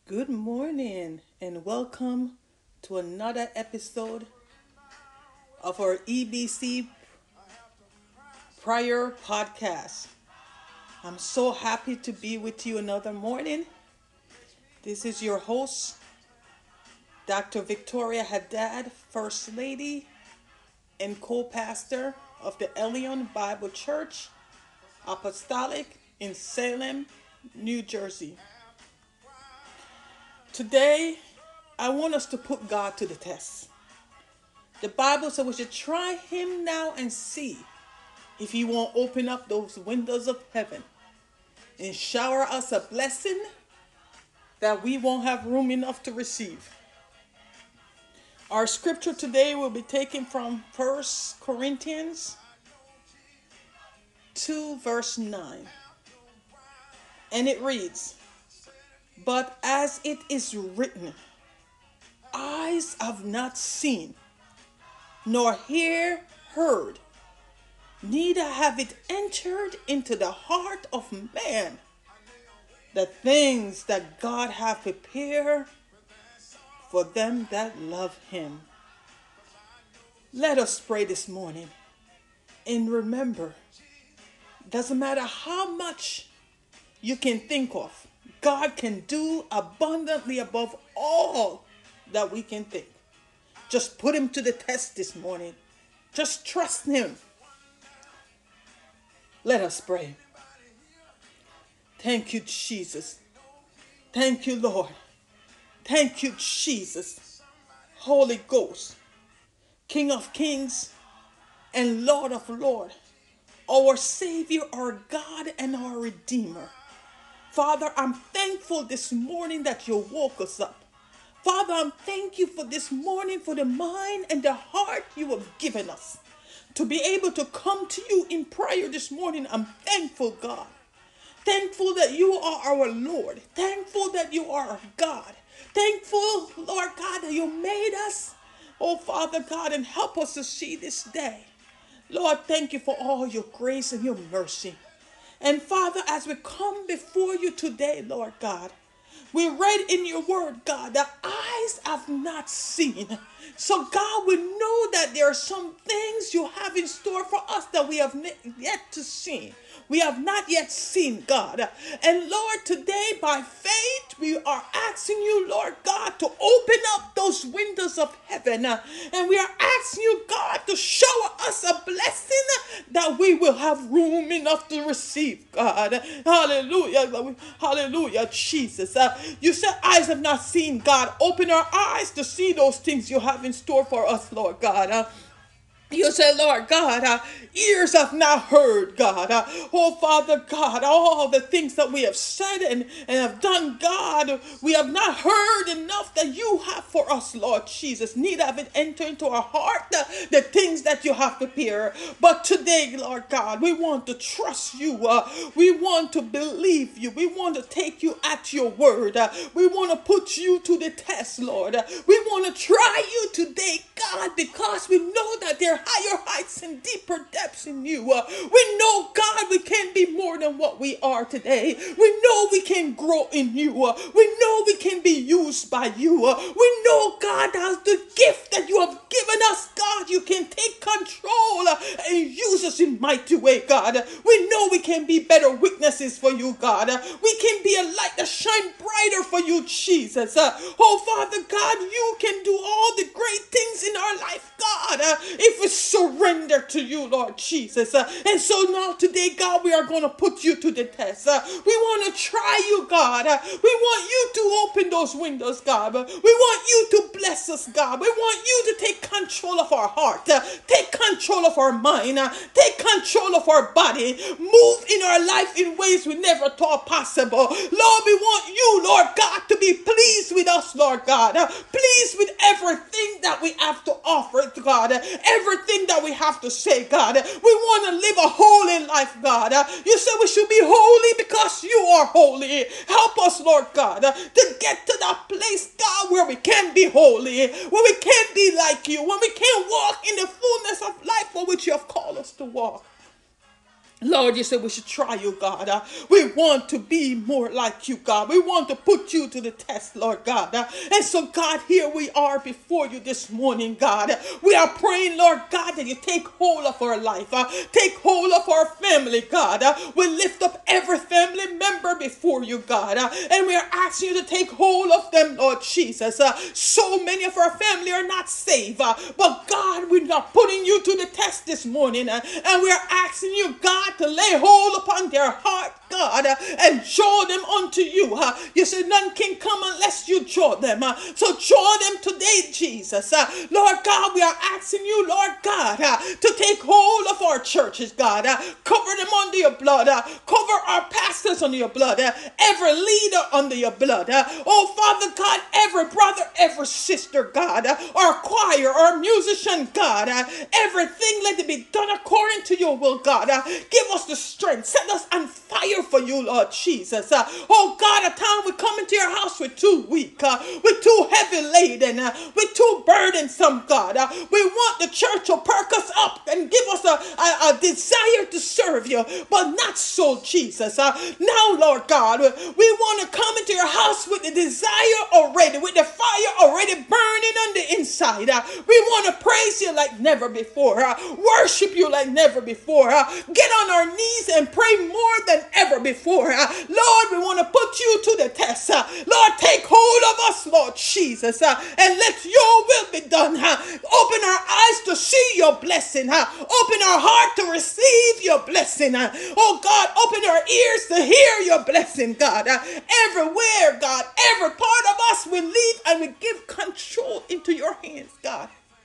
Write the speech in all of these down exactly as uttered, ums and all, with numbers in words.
Good morning and welcome to another episode of our E B C Prayer Podcast. I'm so happy to be with you another morning. This is your host, Doctor Victoria Haddad, First Lady and co-pastor of the Elion Bible Church Apostolic in Salem, New Jersey. Today, I want us to put God to the test. The Bible says we should try him now and see if he won't open up those windows of heaven and shower us a blessing that we won't have room enough to receive. Our scripture today will be taken from First Corinthians two verse nine. And it reads, "But as it is written, eyes have not seen, nor ear heard, neither have it entered into the heart of man, the things that God hath prepared for them that love him." Let us pray this morning and remember, doesn't matter how much you can think of, God can do abundantly above all that we can think. Just put him to the test this morning. Just trust him. Let us pray. Thank you, Jesus. Thank you, Lord. Thank you, Jesus. Holy Ghost, King of kings and Lord of lords, our Savior, our God, and our Redeemer. Father, I'm thankful this morning that you woke us up. Father, I'm thank you for this morning, for the mind and the heart you have given us to be able to come to you in prayer this morning. I'm thankful, God. Thankful that you are our Lord. Thankful that you are our God. Thankful, Lord God, that you made us. Oh, Father God, and help us to see this day. Lord, thank you for all your grace and your mercy. And Father, as we come before you today, Lord God, we read in your word, God, that eyes have not seen. So God, we know that there are some things you have in store for us that we have yet to see. We have not yet seen, God. And Lord, today by faith, we are asking you, Lord God, to open up those windows of heaven. And we are asking you, God, to shower us a blessing that we will have room enough to receive, God. Hallelujah. Hallelujah, Jesus. Uh, you said eyes have not seen, God. Open our eyes to see those things you have in store for us, Lord God. Uh, You said, Lord God, uh, ears have not heard, God. Uh, oh, Father God, all the things that we have said and, and have done, God, we have not heard enough that you have for us, Lord Jesus. Neither have it entered into our heart the, the things that you have prepared. But today, Lord God, we want to trust you. Uh, we want to believe you. We want to take you at your word. Uh, we want to put you to the test, Lord. Uh, we want to try you today, God, because we know that there are higher heights and deeper depths in you. Uh, we know, God, we can be more than what we are today. We know we can grow in you. Uh, we know we can be used by you. Uh, we know, God, as the gift that you have given us, God, you can take control uh, and use us in mighty way, God. Uh, we know we can be better witnesses for you, God. Uh, we can be a light that shine brighter for you, Jesus. Uh, oh, Father God, you can do all the great things in our life, God, uh, if we surrender to you, Lord Jesus. Uh, and so now today, God, we are going to put you to the test. Uh, we want to try you, God. Uh, we want you to open those windows, God. Uh, we want you to bless us, God. We want you to take control of our heart. Uh, take control of our mind. Uh, take control of our body. Move in our life in ways we never thought possible. Lord, we want you, Lord God, to be pleased with us, Lord God. Uh, pleased with everything that we have to offer, God. Uh, everything that we have to say, God. Uh, we want to live a holy life, God. Uh, you said we should be holy because you are holy. Help us, Lord God, uh, to get to that place, God, where we can be holy, where we can be like you, when we can walk in the fullness of life for which you have called us to walk. Lord, you said we should try you, God. Uh, we want to be more like you, God. We want to put you to the test, Lord God. Uh, and so, God, here we are before you this morning, God. Uh, we are praying, Lord God, that you take hold of our life. Uh, take hold of our family, God. Uh, we lift up every family member before you, God. Uh, and we are asking you to take hold of them, Lord Jesus. Uh, so many of our family are not saved. Uh, but, God, we're not putting you to the test this morning. Uh, and we are asking you, God, to lay hold upon their heart, God, uh, and draw them unto you. Uh, you said none can come unless you draw them. Uh, so draw them today, Jesus. Uh, Lord God, we are asking you, Lord God, uh, to take hold of our churches, God. Uh, cover them under your blood. Uh, cover our pastors under your blood. Uh, every leader under your blood. Uh, oh, Father God, every brother, every sister, God, uh, our choir, our musician, God, uh, everything let it be done according to your will, God. Uh, give us the strength. Set us on fire for you, Lord Jesus. Uh, oh God, a time we come into your house with too weak, uh, with too heavy laden, uh, with too burdensome, God. Uh, we want the church to perk us up and give us a, a, a desire to serve you, but not so, Jesus. Uh, now, Lord God, we, we want to come into your house with the desire already, with the fire already burning on the inside. Uh, we want to praise you like never before, uh, worship you like never before, uh, get on our knees and pray more than ever before. Uh, Lord, we want to put you to the test. Uh, Lord, take hold of us, Lord Jesus, uh, and let your will be done. Uh, open our eyes to see your blessing. Uh, open our heart to receive your blessing. Uh, oh God, open our ears to hear your blessing, God. Uh, everywhere, God, every part of us we leave and we give control into your hands, God.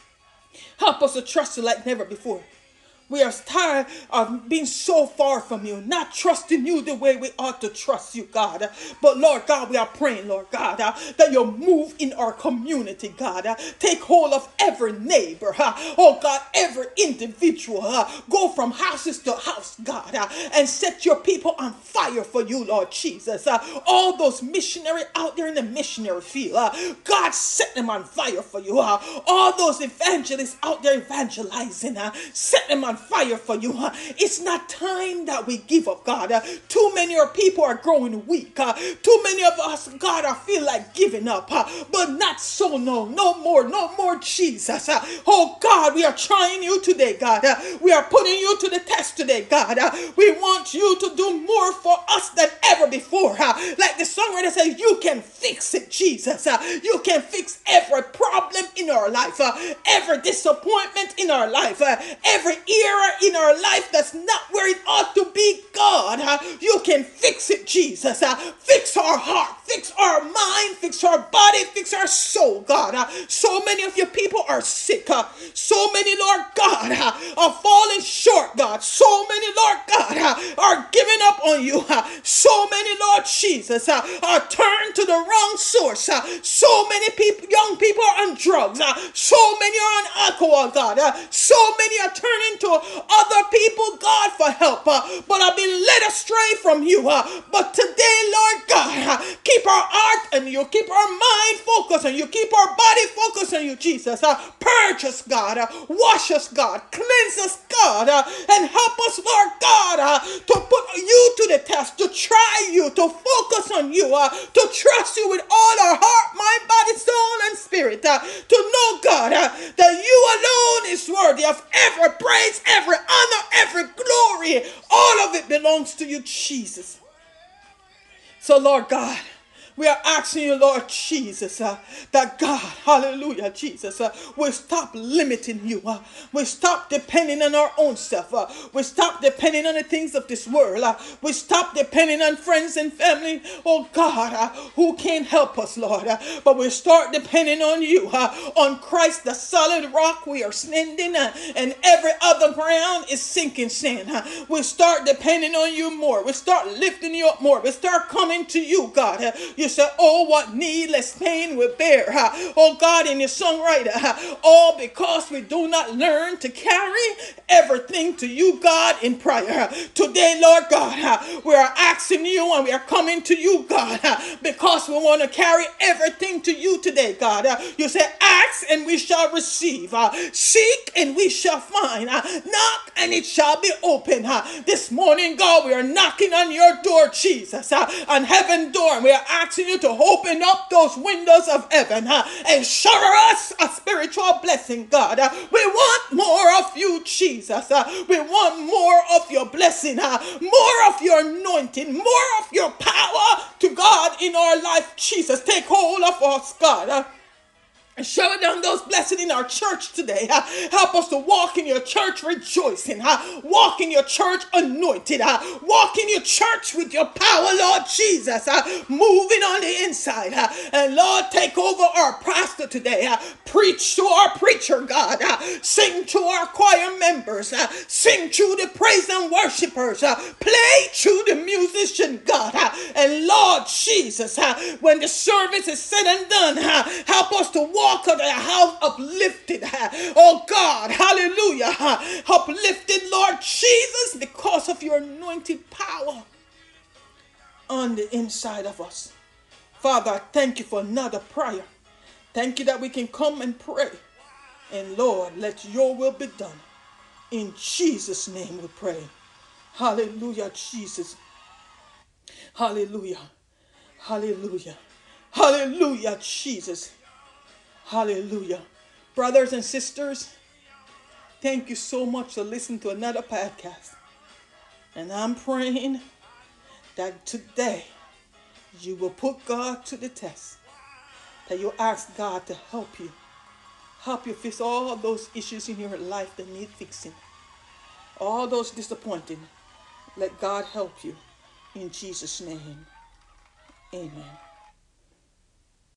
Help us to trust you like never before. We are tired of being so far from you, not trusting you the way we ought to trust you, God. But Lord God, we are praying, Lord God, uh, that you'll move in our community, God. Uh, take hold of every neighbor, uh, oh God, every individual. Uh, go from houses to house, God, uh, and set your people on fire for you, Lord Jesus. Uh, all those missionaries out there in the missionary field, uh, God, set them on fire for you. Uh, all those evangelists out there evangelizing, uh, set them on fire for you. Uh, it's not time that we give up, God. Uh, too many of people are growing weak. Uh, too many of us, God, I feel like giving up. Uh, but not so, no. No more, no more, Jesus. Uh, oh, God, we are trying you today, God. Uh, we are putting you to the test today, God. Uh, we want you to do more for us than ever before. Uh, like the songwriter says, you can fix it, Jesus. Uh, you can fix every problem in our life, uh, every disappointment in our life, uh, every ear in our life that's not where it ought to be, God. Uh, you can fix it, Jesus. Uh, fix our heart, fix our mind, fix our body, fix our soul, God. Uh, so many of your people are sick. Uh, so many, Lord God, uh, are falling short, God. So many, Lord God, uh, are giving up on you. Uh, so many, Lord Jesus, uh, are turned to the wrong source. Uh, so many people, young people are on drugs. Uh, so many are on alcohol, God. Uh, so many are turning to other people, God, for help. Uh, but I've been led astray from you. Uh, but today, Lord God, uh, keep our heart and you keep our mind focused and you keep our body focused on you, Jesus. Uh, purge us, God. Uh, wash us, God. Cleanse us, God. Uh, and help us, Lord God, uh, to put you to the test, to try you, to focus on you, uh, to trust you with all our heart, mind, body, soul, and spirit. Uh, to know, God, uh, that you alone is worthy of every praise, every honor, every glory. All of it belongs to you, Jesus. So, Lord God, we are asking you, Lord Jesus, uh, that God, hallelujah, Jesus, uh, we stop limiting you. Uh, we stop depending on our own stuff. Uh, we stop depending on the things of this world. Uh, we stop depending on friends and family, oh God, uh, who can't help us, Lord. Uh, but we start depending on you, uh, on Christ, the solid rock we are standing, uh, and every other ground is sinking sand. Uh, we start depending on you more. We start lifting you up more. We start coming to you, God. Uh, you You said, oh, what needless pain we bear. Oh God, in your songwriter, all because we do not learn to carry everything to you, God, in prayer. Today, Lord God, we are asking you and we are coming to you, God, because we want to carry everything to you today, God. You say, ask and we shall receive. Seek and we shall find. Knock and it shall be open. This morning, God, we are knocking on your door, Jesus, on heaven door, and we are asking you to open up those windows of heaven and shower us a spiritual blessing, God. We want more of you, Jesus. We want more of your blessing, more of your anointing, more of your power to God in our life, Jesus. Take hold of us, God. And shower down those blessings in our church today. Uh, help us to walk in your church rejoicing. Uh, walk in your church anointed. Uh, walk in your church with your power, Lord Jesus. Uh, moving on the inside. Uh, and Lord, take over our pastor today. Uh, preach to our preacher, God. Uh, sing to our choir members. Uh, sing to the praise and worshipers. Uh, play to the musician, God. Uh, and Lord Jesus, uh, when the service is said and done, uh, help us to walk of the house uplifted, oh God, hallelujah, uplifted, Lord Jesus, because of your anointed power on the inside of us. Father, I thank you for another prayer. Thank you that we can come and pray, and Lord, let your will be done. In Jesus' name we pray. Hallelujah, Jesus. Hallelujah. Hallelujah. Hallelujah, Jesus. Hallelujah. Brothers and sisters, thank you so much for listening to another podcast. And I'm praying that today you will put God to the test. That you ask God to help you. Help you fix all those issues in your life that need fixing. All those disappointing. Let God help you. In Jesus' name, amen.